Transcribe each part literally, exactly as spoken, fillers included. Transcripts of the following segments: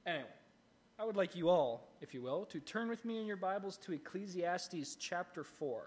Anyway, I would like you all, if you will, to turn with me in your Bibles to Ecclesiastes chapter four.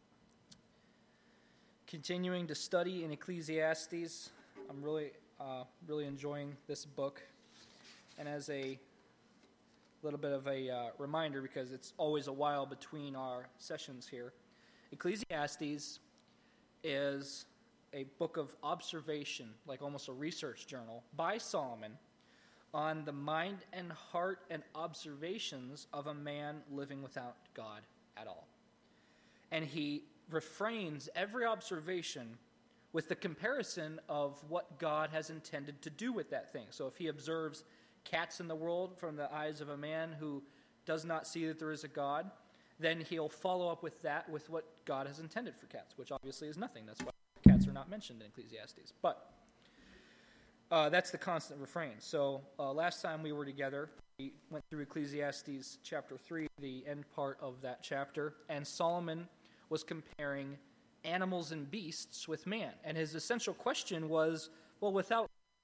Continuing to study in Ecclesiastes, I'm really, uh, really enjoying this book. And as a little bit of a uh, reminder, because it's always a while between our sessions here, Ecclesiastes is a book of observation, like almost a research journal, by Solomon on the mind and heart and observations of a man living without God at all. And he refrains every observation with the comparison of what God has intended to do with that thing. So if he observes cats in the world from the eyes of a man who does not see that there is a God, then he'll follow up with that with what God has intended for cats, which obviously is nothing. That's why cats are not mentioned in Ecclesiastes. But uh, that's the constant refrain. So uh, last time we were together, we went through Ecclesiastes chapter three, the end part of that chapter, and Solomon was comparing animals and beasts with man. And his essential question was, well, without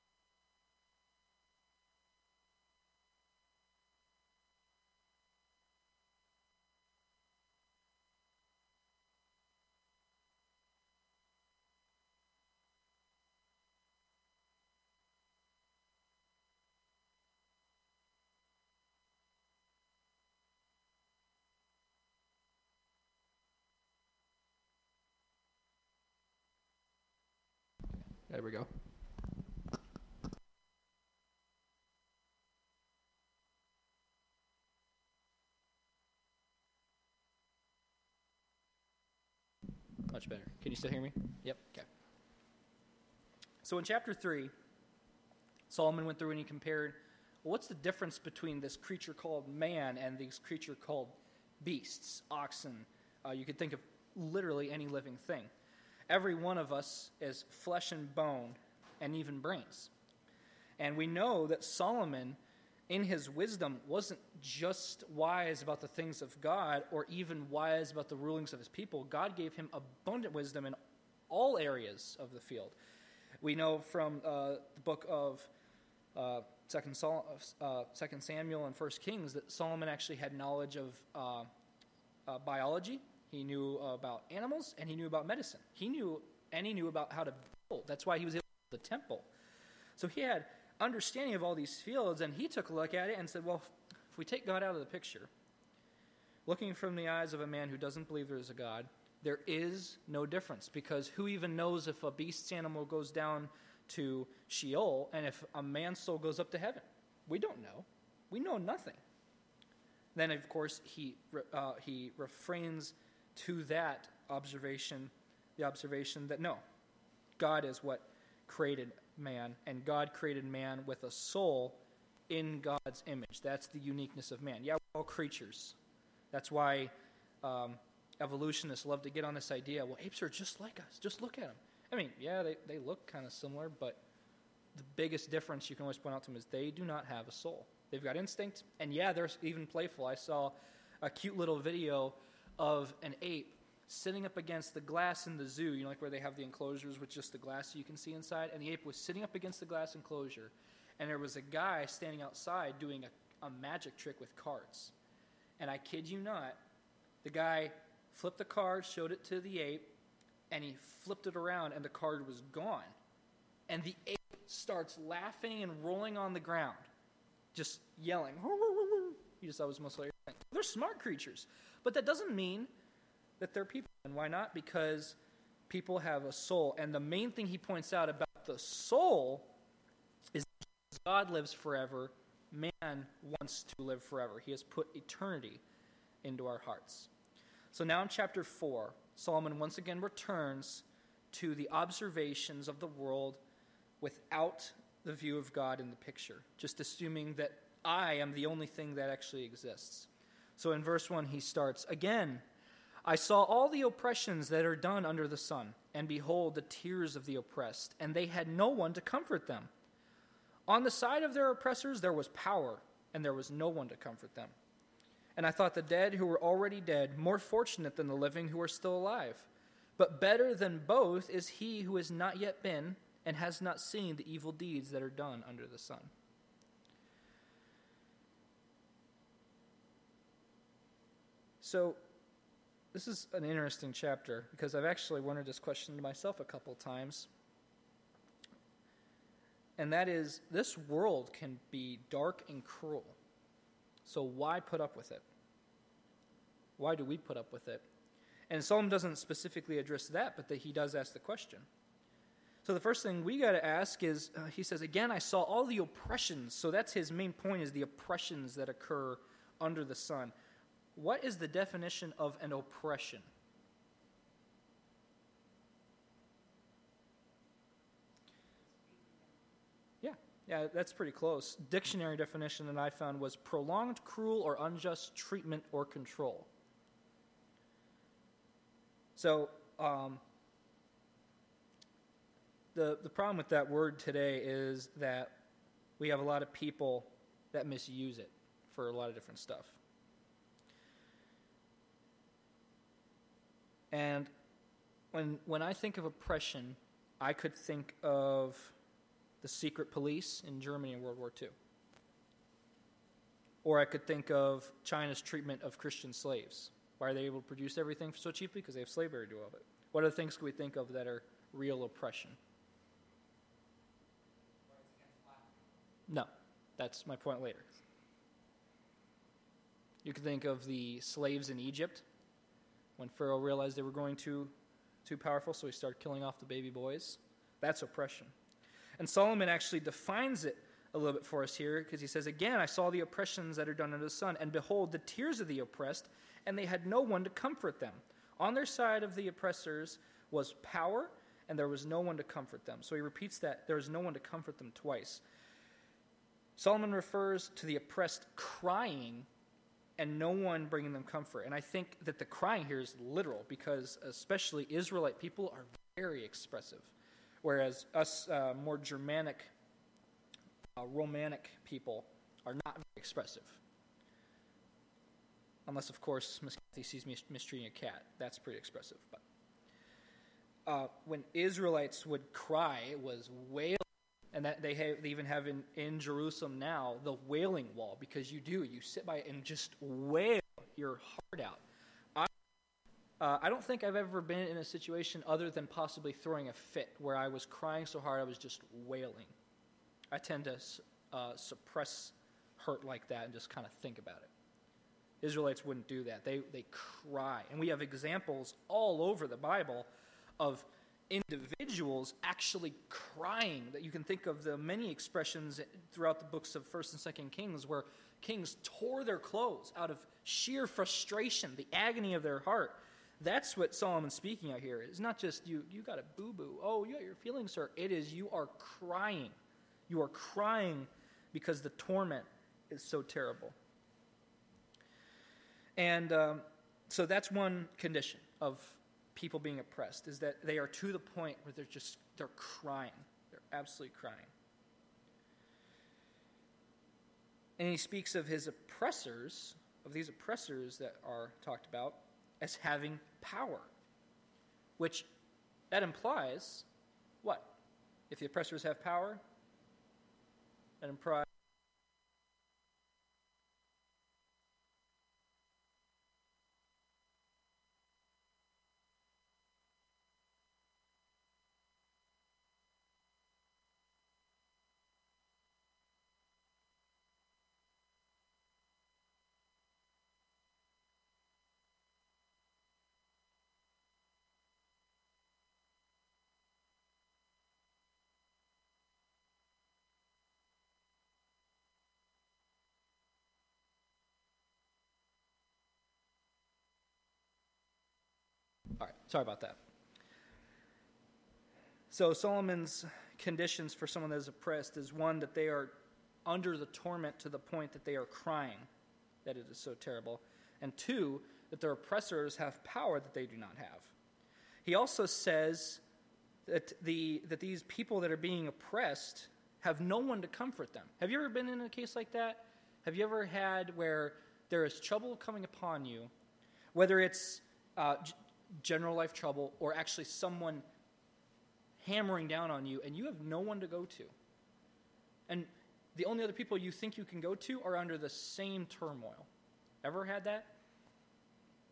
There we go. Much better. Can you still hear me? Yep. Okay. So in chapter three, Solomon went through and he compared, well, what's the difference between this creature called man and this creature called beasts, oxen? Uh, you could think of literally any living thing. Every one of us is flesh and bone and even brains. And we know that Solomon, in his wisdom, wasn't just wise about the things of God or even wise about the rulings of his people. God gave him abundant wisdom in all areas of the field. We know from uh, the book of uh, Second, Sol- uh, Second Samuel and First Kings that Solomon actually had knowledge of uh, uh, biology. He knew about animals, and he knew about medicine. He knew, and he knew about how to build. That's why he was able to build the temple. So he had understanding of all these fields, and he took a look at it and said, well, if we take God out of the picture, looking from the eyes of a man who doesn't believe there is a God, there is no difference, because who even knows if a beast's animal goes down to Sheol and if a man's soul goes up to heaven? We don't know. We know nothing. Then, of course, he uh, he refrains to that observation, the observation that no, God is what created man, and God created man with a soul in God's image. That's the uniqueness of man. Yeah, we're all creatures. That's why um, evolutionists love to get on this idea, well, apes are just like us. Just look at them. I mean, yeah, they, they look kind of similar, but the biggest difference you can always point out to them is they do not have a soul. They've got instinct, and yeah, they're even playful. I saw a cute little video of an ape sitting up against the glass in the zoo, you know, like where they have the enclosures with just the glass so you can see inside, and the ape was sitting up against the glass enclosure, and there was a guy standing outside doing a, a magic trick with cards. And I kid you not, the guy flipped the card, showed it to the ape, and he flipped it around, and the card was gone. And the ape starts laughing and rolling on the ground, just yelling. You just thought it was most hilarious thing. They're smart creatures, but that doesn't mean that they're people. And why not? Because people have a soul. And the main thing he points out about the soul is that God lives forever. Man wants to live forever. He has put eternity into our hearts. So now in chapter four, Solomon once again returns to the observations of the world without the view of God in the picture, just assuming that I am the only thing that actually exists. So in verse one, he starts, "Again, I saw all the oppressions that are done under the sun, and behold, the tears of the oppressed, and they had no one to comfort them. On the side of their oppressors there was power, and there was no one to comfort them. And I thought the dead who were already dead more fortunate than the living who are still alive. But better than both is he who has not yet been and has not seen the evil deeds that are done under the sun." So this is an interesting chapter because I've actually wondered this question to myself a couple times. And that is, this world can be dark and cruel. So why put up with it? Why do we put up with it? And Solomon doesn't specifically address that, but that he does ask the question. So the first thing we got to ask is, uh, he says, again, I saw all the oppressions. So that's his main point, is the oppressions that occur under the sun. What is the definition of an oppression? Yeah, yeah, that's pretty close. Dictionary definition that I found was prolonged, cruel, or unjust treatment or control. So, um, the the problem with that word today is that we have a lot of people that misuse it for a lot of different stuff. And when when I think of oppression, I could think of the secret police in Germany in World War Two. Or I could think of China's treatment of Christian slaves. Why are they able to produce everything so cheaply? Because they have slavery to do all of it. What other things can we think of that are real oppression? No, that's my point later. You can think of the slaves in Egypt, when Pharaoh realized they were growing too, too powerful, so he started killing off the baby boys. That's oppression. And Solomon actually defines it a little bit for us here, because he says, again, I saw the oppressions that are done under the sun, and behold, the tears of the oppressed, and they had no one to comfort them. On their side of the oppressors was power, and there was no one to comfort them. So he repeats that there was no one to comfort them twice. Solomon refers to the oppressed crying and no one bringing them comfort. And I think that the crying here is literal, because especially Israelite people are very expressive, whereas us uh, more Germanic, uh, Romantic people are not very expressive. Unless, of course, Miss Kathy sees me mistreating a cat. That's pretty expressive. But uh, when Israelites would cry, it was wailing. And that they, have, they even have in, in Jerusalem now the wailing wall, because you do. You sit by it and just wail your heart out. I, uh, I don't think I've ever been in a situation other than possibly throwing a fit where I was crying so hard I was just wailing. I tend to uh, suppress hurt like that and just kind of think about it. Israelites wouldn't do that. They they cry. And we have examples all over the Bible of individuals actually crying. That you can think of the many expressions throughout the books of First and Second Kings where kings tore their clothes out of sheer frustration, the agony of their heart. That's what Solomon's speaking out here. It's not just you, you got a boo-boo. Oh, you got your feelings hurt. It is you are crying. You are crying because the torment is so terrible. And um, so that's one condition of people being oppressed, is that they are to the point where they're just, they're crying. They're absolutely crying. And he speaks of his oppressors, of these oppressors that are talked about, as having power. Which, that implies, what? If the oppressors have power, that implies All right, sorry about that. So Solomon's conditions for someone that is oppressed is, one, that they are under the torment to the point that they are crying, that it is so terrible, and two, that their oppressors have power that they do not have. He also says that the that these people that are being oppressed have no one to comfort them. Have you ever been in a case like that? Have you ever had where there is trouble coming upon you, whether it's uh, general life trouble, or actually someone hammering down on you, and you have no one to go to? And the only other people you think you can go to are under the same turmoil. Ever had that?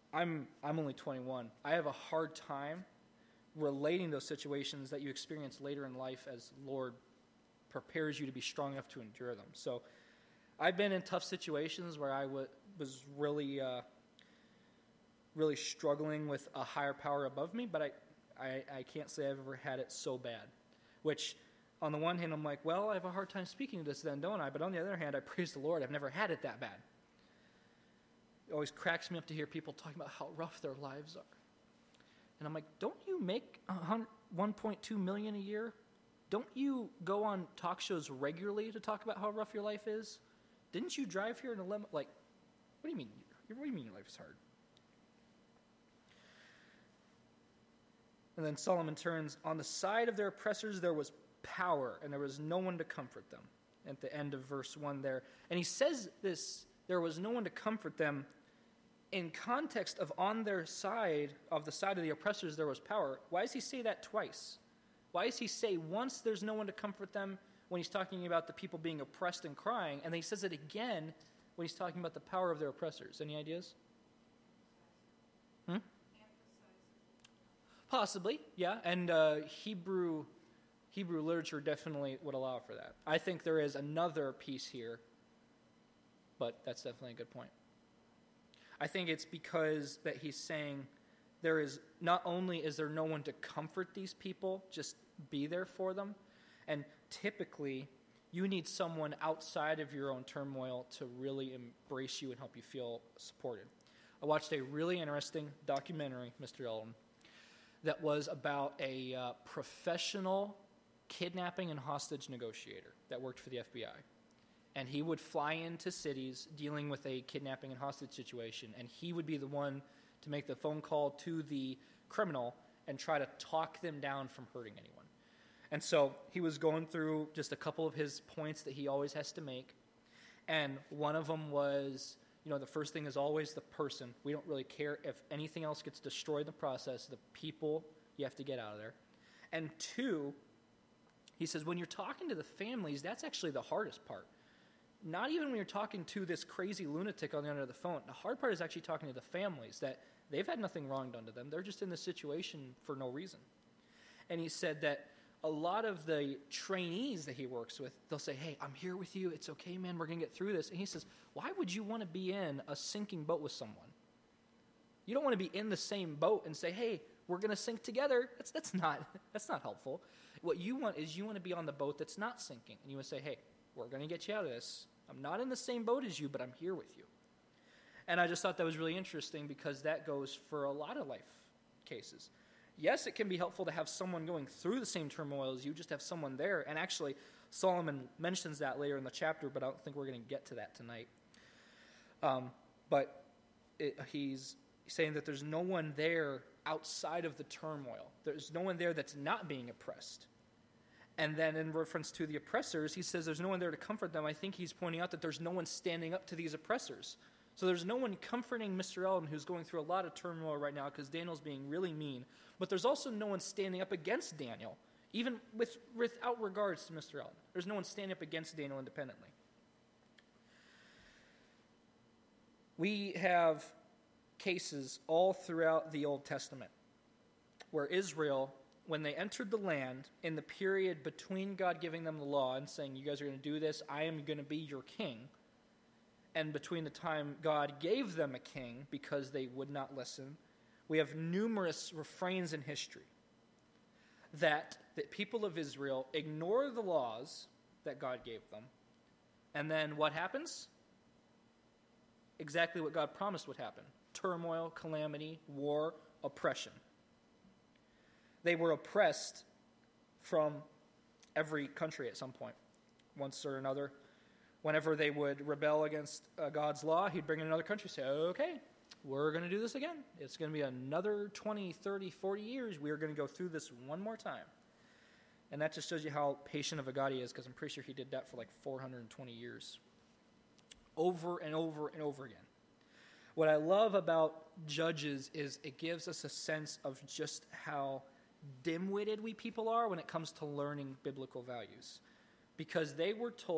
I'm I'm only twenty-one. I have a hard time relating those situations that you experience later in life as Lord prepares you to be strong enough to endure them. So I've been in tough situations where I w- was really, uh, really struggling with a higher power above me, but I, I, I can't say I've ever had it so bad. Which, on the one hand, I'm like, well, I have a hard time speaking this then, don't I? But on the other hand, I praise the Lord. I've never had it that bad. It always cracks me up to hear people talking about how rough their lives are. And I'm like, don't you make one point two million dollars a year? Don't you go on talk shows regularly to talk about how rough your life is? Didn't you drive here in a limo? Like, what do you mean? What do you mean your life is hard? And then Solomon turns, on the side of their oppressors there was power, and there was no one to comfort them. At the end of verse one there. And he says this, there was no one to comfort them, in context of on their side, of the side of the oppressors there was power. Why does he say that twice? Why does he say once there's no one to comfort them when he's talking about the people being oppressed and crying, and then he says it again when he's talking about the power of their oppressors? Any ideas? Hmm? Possibly, yeah. And uh, Hebrew Hebrew literature definitely would allow for that. I think there is another piece here, but that's definitely a good point. I think it's because that he's saying there is, not only is there no one to comfort these people, just be there for them, and typically you need someone outside of your own turmoil to really embrace you and help you feel supported. I watched a really interesting documentary, Mister Eldon, that was about a uh, professional kidnapping and hostage negotiator that worked for the F B I. And he would fly into cities dealing with a kidnapping and hostage situation, and he would be the one to make the phone call to the criminal and try to talk them down from hurting anyone. And so he was going through just a couple of his points that he always has to make. And one of them was, you know, the first thing is always the person. We don't really care if anything else gets destroyed in the process. The people, you have to get out of there. And two, he says, when you're talking to the families, that's actually the hardest part. Not even when you're talking to this crazy lunatic on the other end of the phone. The hard part is actually talking to the families, that they've had nothing wrong done to them. They're just in this situation for no reason. And he said that a lot of the trainees that he works with, they'll say, hey, I'm here with you. It's okay, man. We're going to get through this. And he says, why would you want to be in a sinking boat with someone? You don't want to be in the same boat and say, hey, we're going to sink together. That's, that's, not, that's not helpful. What you want is you want to be on the boat that's not sinking. And you want to say, hey, we're going to get you out of this. I'm not in the same boat as you, but I'm here with you. And I just thought that was really interesting because that goes for a lot of life cases. Yes, it can be helpful to have someone going through the same turmoil as you, just have someone there. And actually, Solomon mentions that later in the chapter, but I don't think we're going to get to that tonight. Um, but it, he's saying that there's no one there outside of the turmoil. There's no one there that's not being oppressed. And then in reference to the oppressors, he says there's no one there to comfort them. I think he's pointing out that there's no one standing up to these oppressors. So there's no one comforting Mister Eldon, who's going through a lot of turmoil right now because Daniel's being really mean. But there's also no one standing up against Daniel, even with, without regards to Mister Eldon. There's no one standing up against Daniel independently. We have cases all throughout the Old Testament where Israel, when they entered the land, in the period between God giving them the law and saying, you guys are going to do this, I am going to be your king, and between the time God gave them a king because they would not listen, we have numerous refrains in history that the people of Israel ignore the laws that God gave them, and then what happens? Exactly what God promised would happen. Turmoil, calamity, war, oppression. They were oppressed from every country at some point, once or another. Whenever they would rebel against uh, God's law, he'd bring in another country and say, okay, we're going to do this again. It's going to be another twenty, thirty, forty years. We're going to go through this one more time. And that just shows you how patient of a God he is, because I'm pretty sure he did that for like four hundred twenty years. Over and over and over again. What I love about Judges is it gives us a sense of just how dim-witted we people are when it comes to learning biblical values. Because they were told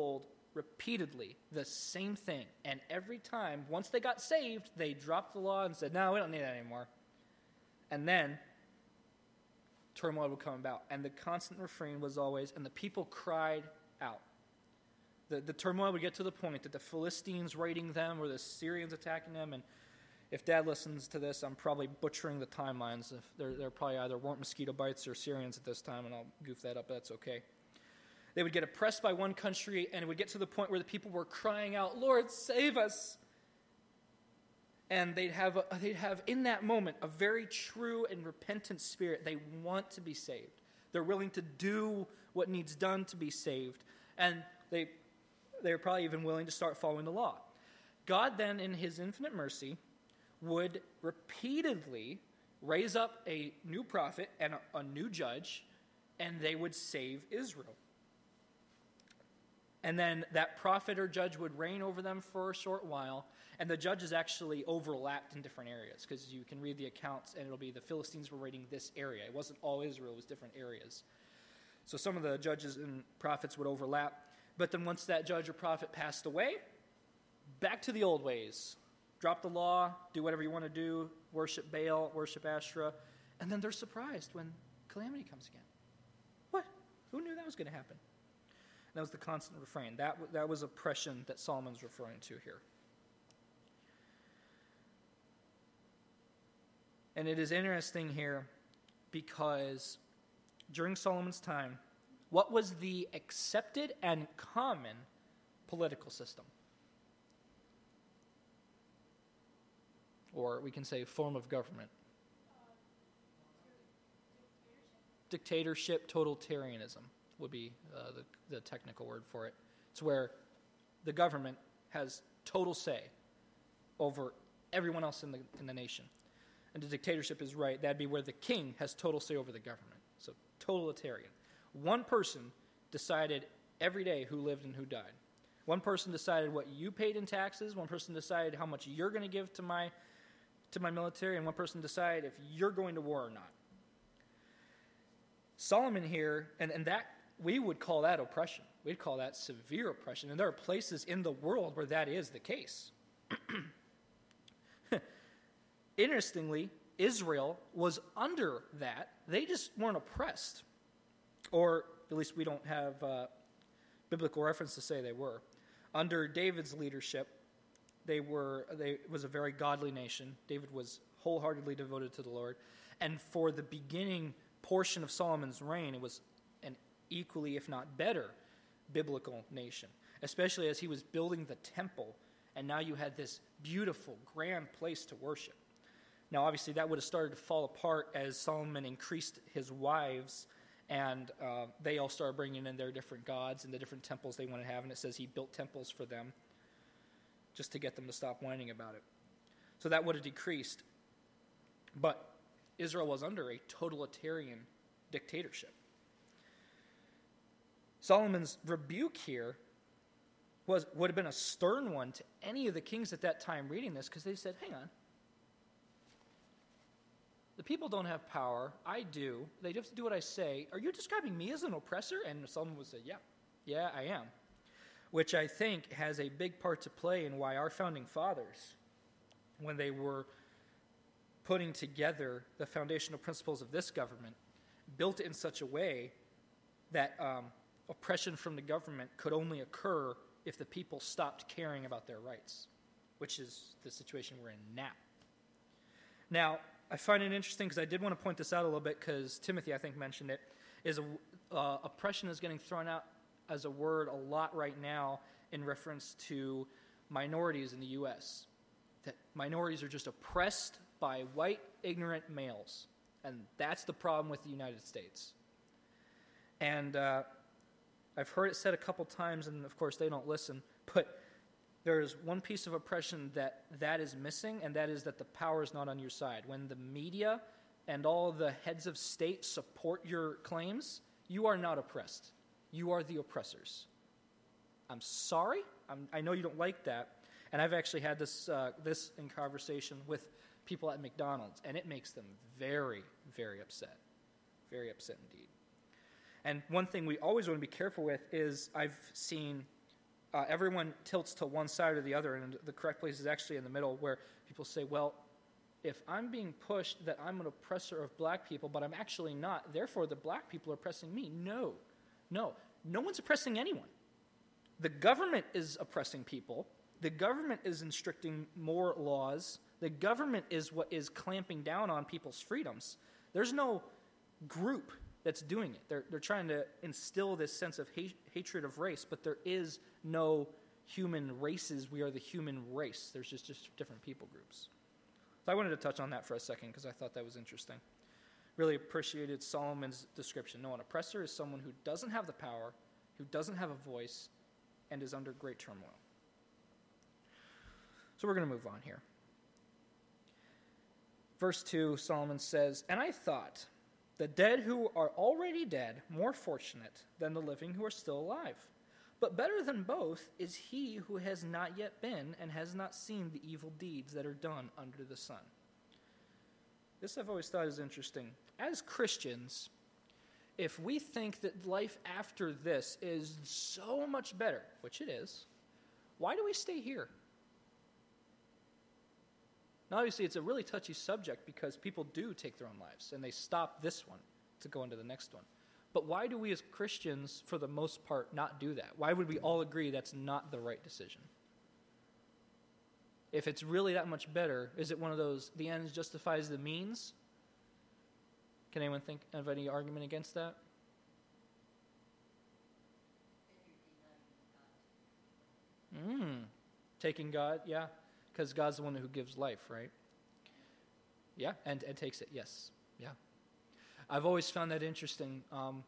repeatedly the same thing. And every time, once they got saved, they dropped the law and said, no, we don't need that anymore. And then turmoil would come about. And the constant refrain was always, and the people cried out. The, the turmoil would get to the point that the Philistines raiding them or the Syrians attacking them. And if Dad listens to this, I'm probably butchering the timelines. If there, there probably either weren't mosquito bites or Syrians at this time, and I'll goof that up, but that's okay. They would get oppressed by one country, and it would get to the point where the people were crying out, Lord, save us. And they'd have, a, they'd have in that moment a very true and repentant spirit. They want to be saved. They're willing to do what needs done to be saved. And they, they're probably even willing to start following the law. God then, in his infinite mercy, would repeatedly raise up a new prophet and a, a new judge, and they would save Israel. And then that prophet or judge would reign over them for a short while, and the judges actually overlapped in different areas, because you can read the accounts, and it'll be the Philistines were raiding this area. It wasn't all Israel, it was different areas. So some of the judges and prophets would overlap, but then once that judge or prophet passed away, back to the old ways. Drop the law, do whatever you want to do, worship Baal, worship Asherah, and then they're surprised when calamity comes again. What? Who knew that was going to happen? That was the constant refrain. That, that was oppression that Solomon's referring to here. And it is interesting here because during Solomon's time, what was the accepted and common political system? Or we can say form of government. Dictatorship, totalitarianism would be uh, the, the technical word for it. It's where the government has total say over everyone else in the in the nation. And the dictatorship is right. That'd be where the king has total say over the government. So totalitarian. One person decided every day who lived and who died. One person decided what you paid in taxes. One person decided how much you're going to give to my to my military. And one person decided if you're going to war or not. Solomon here, and, and that we would call that oppression. We'd call that severe oppression. And there are places in the world where that is the case. Interestingly, Israel was under that. They just weren't oppressed. Or at least we don't have uh, biblical reference to say they were. Under David's leadership, they were. They it was a very godly nation. David was wholeheartedly devoted to the Lord. And for the beginning portion of Solomon's reign, it was an equally, if not better, biblical nation, especially as he was building the temple, and now you had this beautiful, grand place to worship. Now, obviously, that would have started to fall apart as Solomon increased his wives, and uh, they all started bringing in their different gods and the different temples they wanted to have, and it says he built temples for them just to get them to stop whining about it. So that would have decreased. But Israel was under a totalitarian dictatorship. Solomon's rebuke here was would have been a stern one to any of the kings at that time reading this, because they said, hang on. The people don't have power. I do. They have to do what I say. Are you describing me as an oppressor? And Solomon would say, yeah, yeah, I am. Which I think has a big part to play in why our founding fathers, when they were putting together the foundational principles of this government, built it in such a way that um, oppression from the government could only occur if the people stopped caring about their rights, which is the situation we're in now. Now, I find it interesting because I did want to point this out a little bit because Timothy, I think, mentioned it, is a, uh, oppression is getting thrown out as a word a lot right now in reference to minorities in the U S That minorities are just oppressed by white, ignorant males. And that's the problem with the United States. And uh, I've heard it said a couple times, and of course they don't listen, but there is one piece of oppression that that is missing, and that is that the power is not on your side. When the media and all the heads of state support your claims, you are not oppressed. You are the oppressors. I'm sorry. I'm, I know you don't like that. And I've actually had this uh, this in conversation with people at McDonald's, and it makes them very, very upset. Very upset indeed. And one thing we always want to be careful with is I've seen uh, everyone tilts to one side or the other, and the correct place is actually in the middle, where people say, well, if I'm being pushed that I'm an oppressor of black people, but I'm actually not, therefore the black people are oppressing me. No, no, no one's oppressing anyone. The government is oppressing people. The government is instructing more laws. The government is what is clamping down on people's freedoms. There's no group that's doing it. They're, they're trying to instill this sense of hate, hatred of race, but there is no human races. We are the human race. There's just, just different people groups. So I wanted to touch on that for a second because I thought that was interesting. Really appreciated Solomon's description. No, an oppressor is someone who doesn't have the power, who doesn't have a voice, and is under great turmoil. So we're going to move on here. Verse two, Solomon says, "And I thought, the dead who are already dead more fortunate than the living who are still alive. But better than both is he who has not yet been and has not seen the evil deeds that are done under the sun." This I've always thought is interesting. As Christians, if we think that life after this is so much better, which it is, why do we stay here? Now, obviously, it's a really touchy subject because people do take their own lives, and they stop this one to go into the next one. But why do we as Christians, for the most part, not do that? Why would we all agree that's not the right decision? If it's really that much better, is it one of those, the ends justifies the means? Can anyone think of any argument against that? Mm. Taking God, yeah. Because God's the one who gives life, right? Yeah, and, and takes it, yes. Yeah. I've always found that interesting. Um,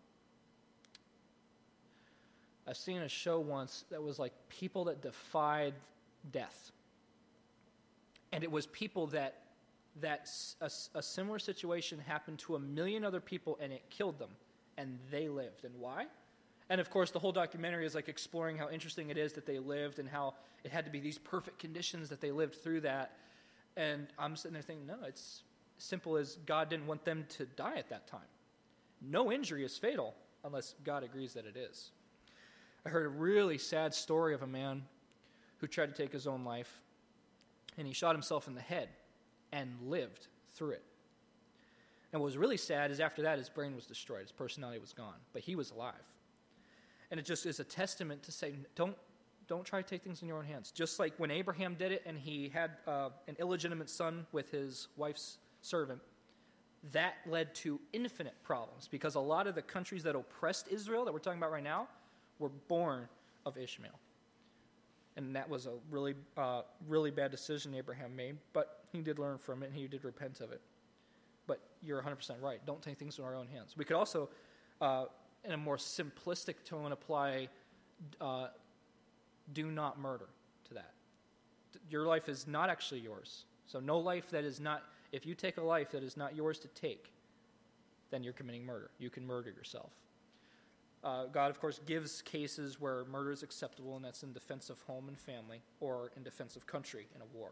I've seen a show once that was like people that defied death. And it was people that that a, a similar situation happened to a million other people and it killed them. And they lived. And why? And of course, the whole documentary is like exploring how interesting it is that they lived and how it had to be these perfect conditions that they lived through that. And I'm sitting there thinking, no, it's simple as God didn't want them to die at that time. No injury is fatal unless God agrees that it is. I heard a really sad story of a man who tried to take his own life, and he shot himself in the head and lived through it. And what was really sad is after that, his brain was destroyed. His personality was gone, but he was alive. And it just is a testament to say, don't don't try to take things in your own hands. Just like when Abraham did it and he had uh, an illegitimate son with his wife's servant, that led to infinite problems because a lot of the countries that oppressed Israel that we're talking about right now were born of Ishmael. And that was a really, uh, really bad decision Abraham made, but he did learn from it and he did repent of it. But you're one hundred percent right. Don't take things in our own hands. We could also, uh, in a more simplistic tone, apply uh, do not murder to that. Your life is not actually yours. So no life that is not, if you take a life that is not yours to take, then you're committing murder. You can murder yourself. Uh, God, of course, gives cases where murder is acceptable, and that's in defense of home and family or in defense of country in a war.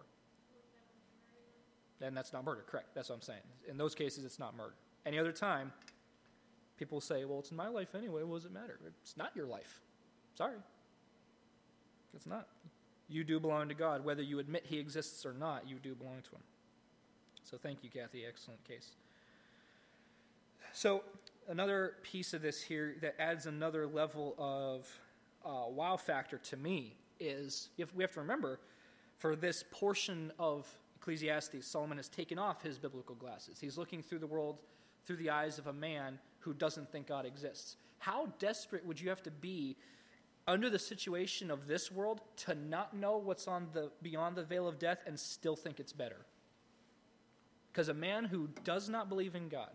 Then that's not murder, correct. That's what I'm saying. In those cases, it's not murder. Any other time, people say, well, it's in my life anyway. What does it matter? It's not your life. Sorry. It's not. You do belong to God. Whether you admit he exists or not, you do belong to him. So thank you, Kathy. Excellent case. So another piece of this here that adds another level of uh, wow factor to me is if we have to remember, for this portion of Ecclesiastes, Solomon has taken off his biblical glasses. He's looking through the world through the eyes of a man who doesn't think God exists. How desperate would you have to be under the situation of this world to not know what's on the beyond the veil of death and still think it's better? Because a man who does not believe in God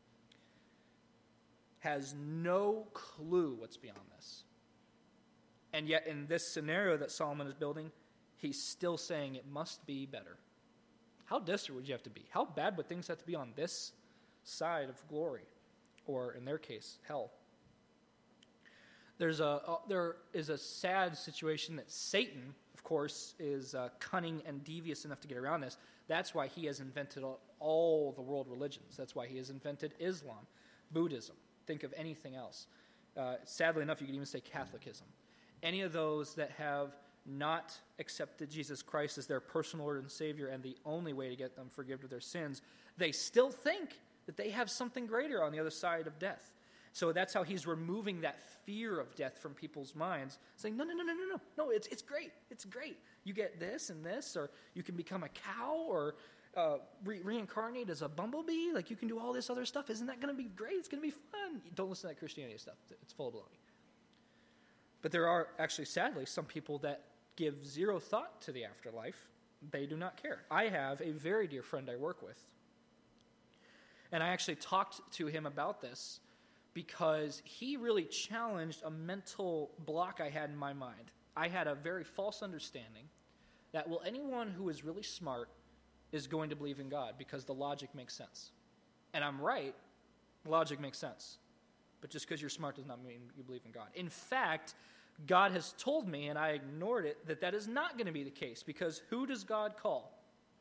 has no clue what's beyond this. And yet in this scenario that Solomon is building, he's still saying it must be better. How desperate would you have to be? How bad would things have to be on this side of glory? Or in their case, hell. There's a, uh, there is a sad situation that Satan, of course, is uh, cunning and devious enough to get around this. That's why he has invented all, all the world religions. That's why he has invented Islam, Buddhism. Think of anything else. Uh, sadly enough, you could even say Catholicism. any of those that have not accepted Jesus Christ as their personal Lord and Savior and the only way to get them forgiven of their sins, they still think that they have something greater on the other side of death. So that's how he's removing that fear of death from people's minds, saying, no, no, no, no, no, no, no, it's, it's great, it's great. You get this and this, or you can become a cow, or uh, re- reincarnate as a bumblebee, like you can do all this other stuff. Isn't that going to be great? It's going to be fun. Don't listen to that Christianity stuff. It's full of baloney. But there are actually, sadly, some people that give zero thought to the afterlife. They do not care. I have a very dear friend I work with, and I actually talked to him about this because he really challenged a mental block I had in my mind. I had a very false understanding that, well, anyone who is really smart is going to believe in God because the logic makes sense. And I'm right, logic makes sense. But just because you're smart does not mean you believe in God. In fact, God has told me, and I ignored it, that that is not going to be the case, because who does God call?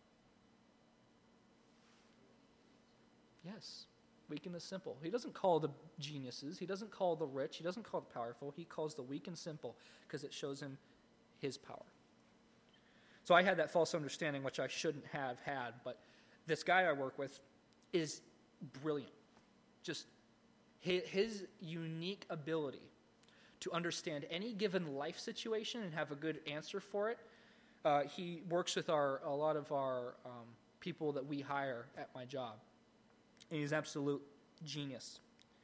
Yes, weak and the simple. He doesn't call the geniuses. He doesn't call the rich. He doesn't call the powerful. He calls the weak and simple because it shows him his power. So I had that false understanding, which I shouldn't have had, but this guy I work with is brilliant. Just his, his unique ability to understand any given life situation and have a good answer for it. Uh, he works with our a lot of our um, people that we hire at my job. And he's an absolute genius.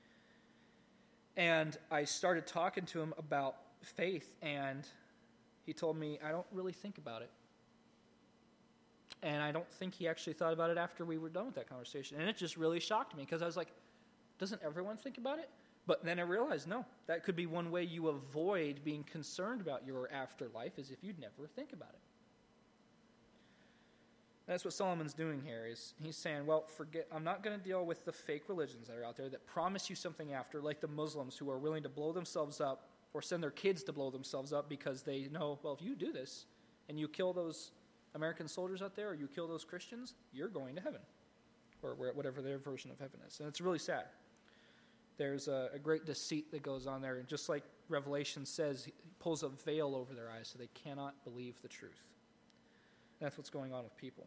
And I started talking to him about faith, and he told me, I don't really think about it. And I don't think he actually thought about it after we were done with that conversation. And it just really shocked me, because I was like, doesn't everyone think about it? But then I realized, no, that could be one way you avoid being concerned about your afterlife, is if you'd never think about it. That's what Solomon's doing here. Is he's saying, well, forget, I'm not going to deal with the fake religions that are out there that promise you something after, like the Muslims who are willing to blow themselves up or send their kids to blow themselves up because they know, well, if you do this and you kill those American soldiers out there or you kill those Christians, you're going to heaven, or whatever their version of heaven is. And it's really sad. There's a, a great deceit that goes on there. And just like Revelation says, he pulls a veil over their eyes so they cannot believe the truth. And that's what's going on with people.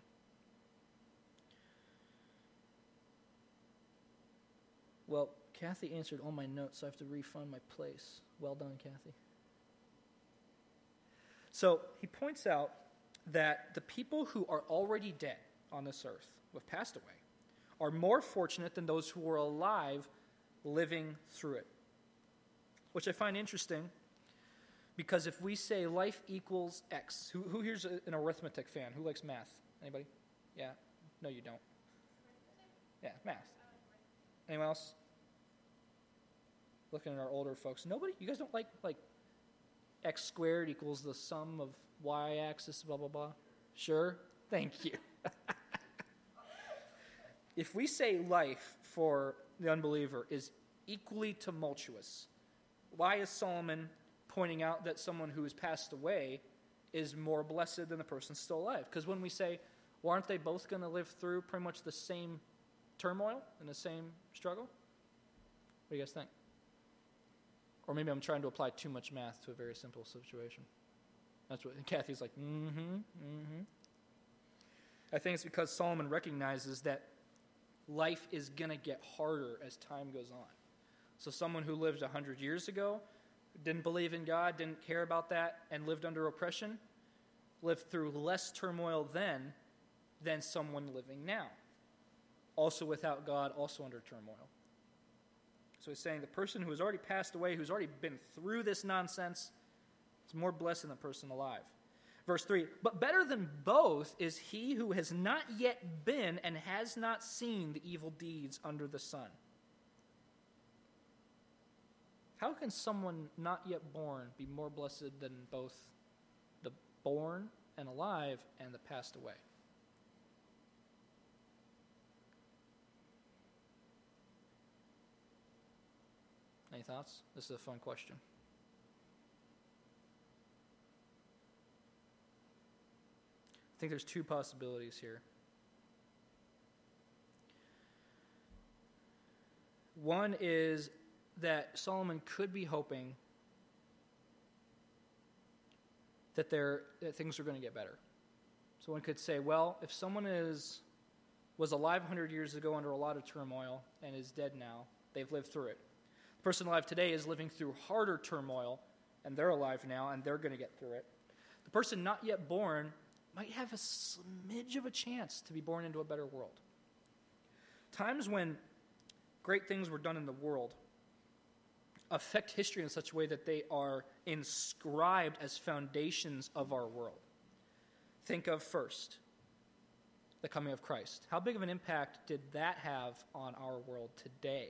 Well, Kathy answered all my notes, so I have to refund my place. Well done, Kathy. So he points out that the people who are already dead on this earth, who have passed away, are more fortunate than those who were alive living through it. Which I find interesting, because if we say life equals X, who, who here's a, an arithmetic fan? Who likes math? Anybody? Yeah? No, you don't. Yeah, math. Anyone else? Looking at our older folks. Nobody? You guys don't like, like, X squared equals the sum of Y axis, blah, blah, blah? Sure? Thank you. If we say life for the unbeliever is equally tumultuous, why is Solomon pointing out that someone who has passed away is more blessed than the person still alive? Because when we say, well, aren't they both going to live through pretty much the same turmoil and the same struggle? What do you guys think? Or maybe I'm trying to apply too much math to a very simple situation. That's what, and Kathy's like, mm-hmm, mm-hmm. I think it's because Solomon recognizes that life is going to get harder as time goes on. So someone who lived one hundred years ago, didn't believe in God, didn't care about that, and lived under oppression, lived through less turmoil then than someone living now. Also without God, also under turmoil. So he's saying the person who has already passed away, who's already been through this nonsense, is more blessed than the person alive. Verse three, but better than both is he who has not yet been and has not seen the evil deeds under the sun. How can someone not yet born be more blessed than both the born and alive and the passed away? Any thoughts? This is a fun question. I think there's two possibilities here. One is that Solomon could be hoping that, they're, that things are going to get better. So one could say, well, if someone is was alive one hundred years ago under a lot of turmoil and is dead now, they've lived through it. The person alive today is living through harder turmoil, and they're alive now, and they're going to get through it. The person not yet born might have a smidge of a chance to be born into a better world. Times when great things were done in the world affect history in such a way that they are inscribed as foundations of our world. Think of first, the coming of Christ. How big of an impact did that have on our world today?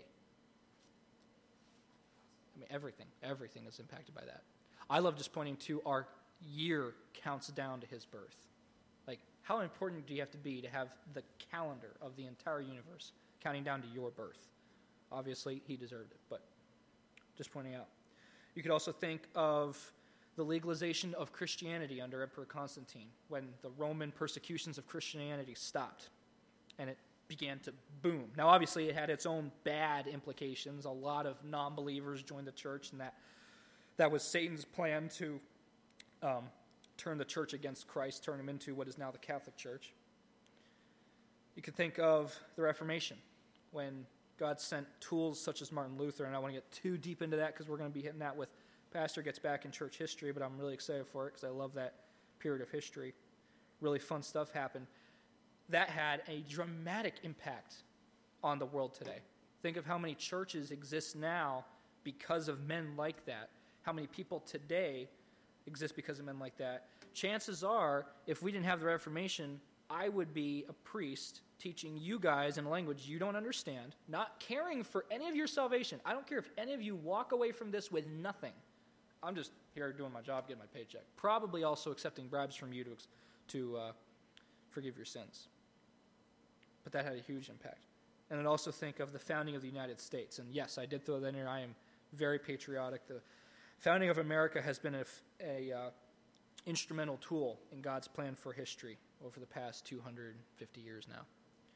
I mean, everything, everything is impacted by that. I love just pointing to our year counts down to his birth. Like, how important do you have to be to have the calendar of the entire universe counting down to your birth? Obviously, he deserved it, but just pointing out. You could also think of the legalization of Christianity under Emperor Constantine, when the Roman persecutions of Christianity stopped and it began to boom. Now, obviously, it had its own bad implications. A lot of non-believers joined the church, and that, that was Satan's plan to um, turn the church against Christ, turn him into what is now the Catholic Church. You could think of the Reformation, when God sent tools such as Martin Luther, and I want to get too deep into that because we're going to be hitting that with Pastor gets back in church history, but I'm really excited for it because I love that period of history. Really fun stuff happened. That had a dramatic impact on the world today. Think of how many churches exist now because of men like that. How many people today exist because of men like that. Chances are, if we didn't have the Reformation, I would be a priest teaching you guys in a language you don't understand, not caring for any of your salvation. I don't care if any of you walk away from this with nothing. I'm just here doing my job, getting my paycheck. Probably also accepting bribes from you to, to uh, forgive your sins. But that had a huge impact. And then also think of the founding of the United States. And yes, I did throw that in here. I am very patriotic. The founding of America has been a, a uh, instrumental tool in God's plan for history over the past two hundred fifty years now.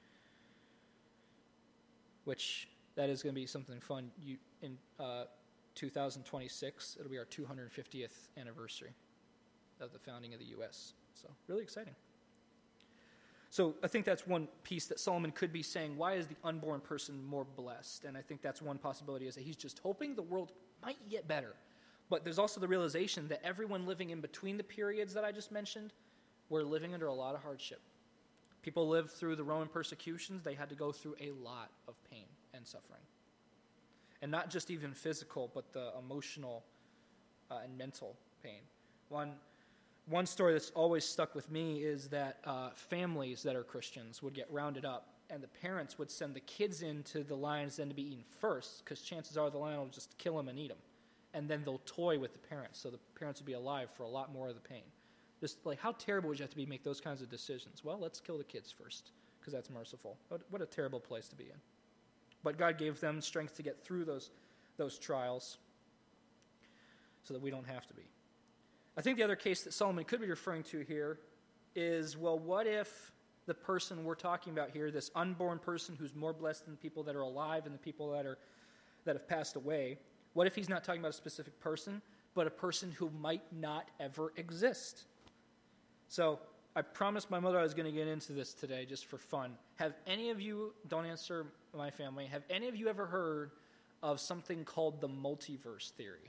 Which, that is going to be something fun. You in uh, two thousand twenty-six, it'll be our two hundred fiftieth anniversary of the founding of the U S So, really exciting. So, I think that's one piece that Solomon could be saying, why is the unborn person more blessed? And I think that's one possibility, is that he's just hoping the world might get better. But there's also the realization that everyone living in between the periods that I just mentioned were living under a lot of hardship. People lived through the Roman persecutions. They had to go through a lot of pain and suffering. And not just even physical, but the emotional uh, and mental pain. One, one story that's always stuck with me is that uh, families that are Christians would get rounded up, and the parents would send the kids into the lions then to be eaten first, because chances are the lion will just kill them and eat them. And then they'll toy with the parents, so the parents would be alive for a lot more of the pain. Just like, how terrible would you have to be to make those kinds of decisions? Well, let's kill the kids first, because that's merciful. What, what a terrible place to be in. But God gave them strength to get through those, those trials so that we don't have to be. I think the other case that Solomon could be referring to here is, well, what if the person we're talking about here, this unborn person who's more blessed than the people that are alive and the people that are that have passed away, what if he's not talking about a specific person, but a person who might not ever exist? So I promised my mother I was going to get into this today just for fun. Have any of you, don't answer my family, have any of you ever heard of something called the multiverse theory?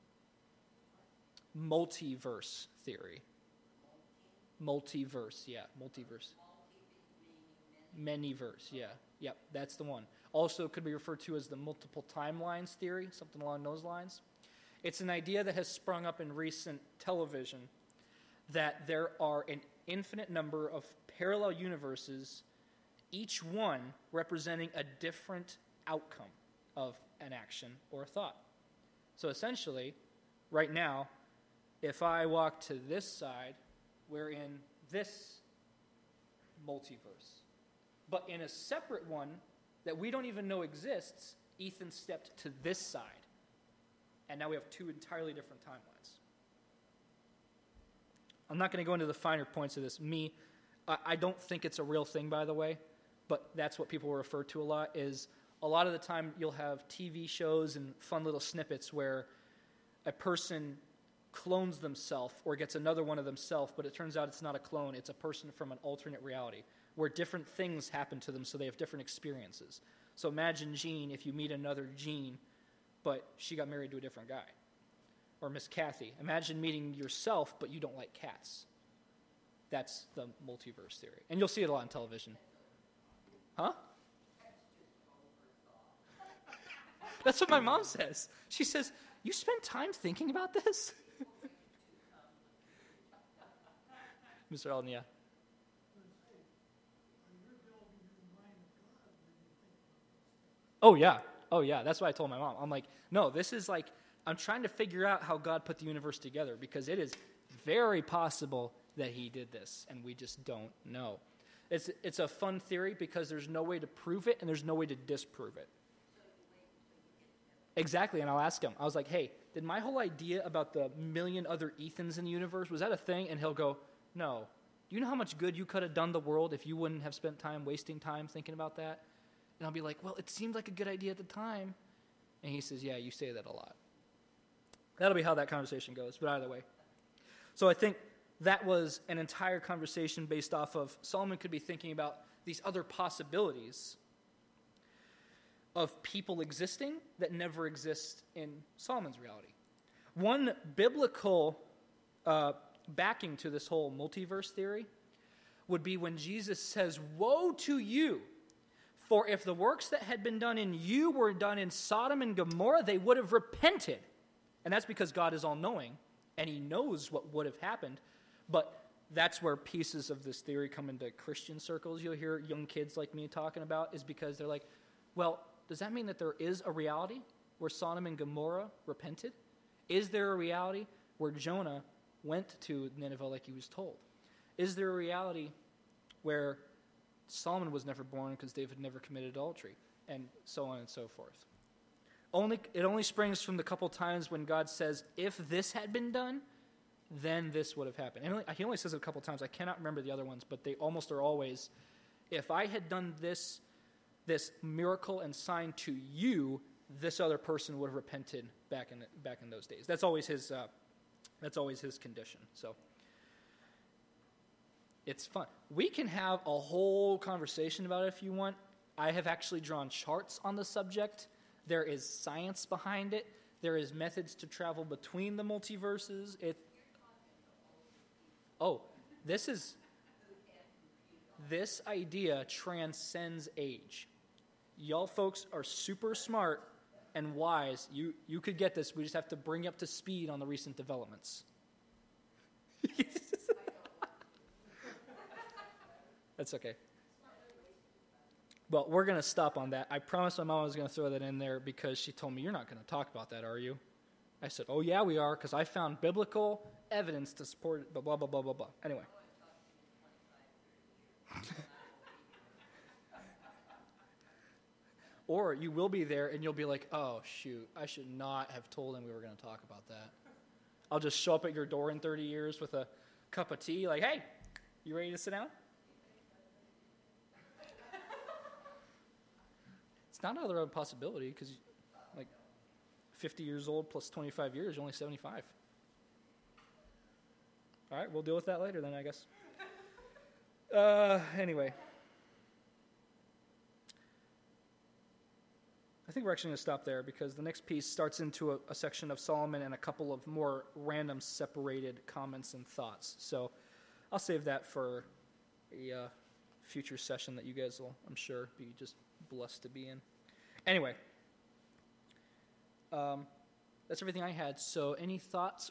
Multiverse theory. Multiverse, yeah, multiverse. Manyverse, yeah, yep, that's the one. Also could be referred to as the multiple timelines theory, something along those lines. It's an idea that has sprung up in recent television that there are an infinite number of parallel universes, each one representing a different outcome of an action or a thought. So essentially, right now, if I walk to this side, we're in this multiverse. But in a separate one that we don't even know exists, Ethan stepped to this side. And now we have two entirely different timelines. I'm not going to go into the finer points of this. Me, I, I don't think it's a real thing, by the way, but that's what people refer to a lot, is a lot of the time you'll have T V shows and fun little snippets where a person clones themselves or gets another one of themselves, but it turns out it's not a clone, it's a person from an alternate reality where different things happen to them so they have different experiences. So imagine Jean if you meet another Jean, but she got married to a different guy. Or Miss Kathy. Imagine meeting yourself, but you don't like cats. That's the multiverse theory. And you'll see it a lot on television. Huh? That's what my mom says. She says, you spend time thinking about this? Mister Alden, yeah. Oh, yeah. Oh, yeah. That's what I told my mom. I'm like, no, this is like, I'm trying to figure out how God put the universe together because it is very possible that he did this, and we just don't know. It's it's a fun theory because there's no way to prove it, and there's no way to disprove it. Exactly, and I'll ask him. I was like, hey, did my whole idea about the million other Ethans in the universe, was that a thing? And he'll go, no. Do you know how much good you could have done the world if you wouldn't have spent time wasting time thinking about that? And I'll be like, well, it seemed like a good idea at the time. And he says, yeah, you say that a lot. That'll be how that conversation goes, but either way. So I think that was an entire conversation based off of Solomon could be thinking about these other possibilities of people existing that never exist in Solomon's reality. One biblical uh, backing to this whole multiverse theory would be when Jesus says, woe to you, for if the works that had been done in you were done in Sodom and Gomorrah, they would have repented. And that's because God is all-knowing, and he knows what would have happened. But that's where pieces of this theory come into Christian circles. You'll hear young kids like me talking about, is because they're like, well, does that mean that there is a reality where Sodom and Gomorrah repented? Is there a reality where Jonah went to Nineveh like he was told? Is there a reality where Solomon was never born because David never committed adultery? And so on and so forth. Only, it only springs from the couple times when God says, if this had been done, then this would have happened. And he only says it a couple times. I cannot remember the other ones, but they almost are always, if I had done this, this miracle and sign to you, this other person would have repented back in back in those days. That's always his. Uh, that's always his condition. So it's fun. We can have a whole conversation about it if you want. I have actually drawn charts on the subject. There is science behind it. There is methods to travel between the multiverses. It. Oh, this is. This idea transcends age. Y'all folks are super smart and wise. You you could get this. We just have to bring you up to speed on the recent developments. That's okay. Well, we're going to stop on that. I promised my mom I was going to throw that in there because she told me, you're not going to talk about that, are you? I said, oh, yeah, we are, because I found biblical evidence to support it, blah, blah, blah, blah, blah, blah. Anyway. Or you will be there and you'll be like, oh, shoot, I should not have told him we were going to talk about that. I'll just show up at your door in thirty years with a cup of tea, like, hey, you ready to sit down? It's not another possibility because, like, fifty years old plus twenty-five years, you're only seventy-five. All right, we'll deal with that later then, I guess. Uh, anyway. I think we're actually going to stop there because the next piece starts into a, a section of Solomon and a couple of more random separated comments and thoughts. So I'll save that for a uh, future session that you guys will, I'm sure, be just blessed to be in. Anyway, um, that's everything I had. So any thoughts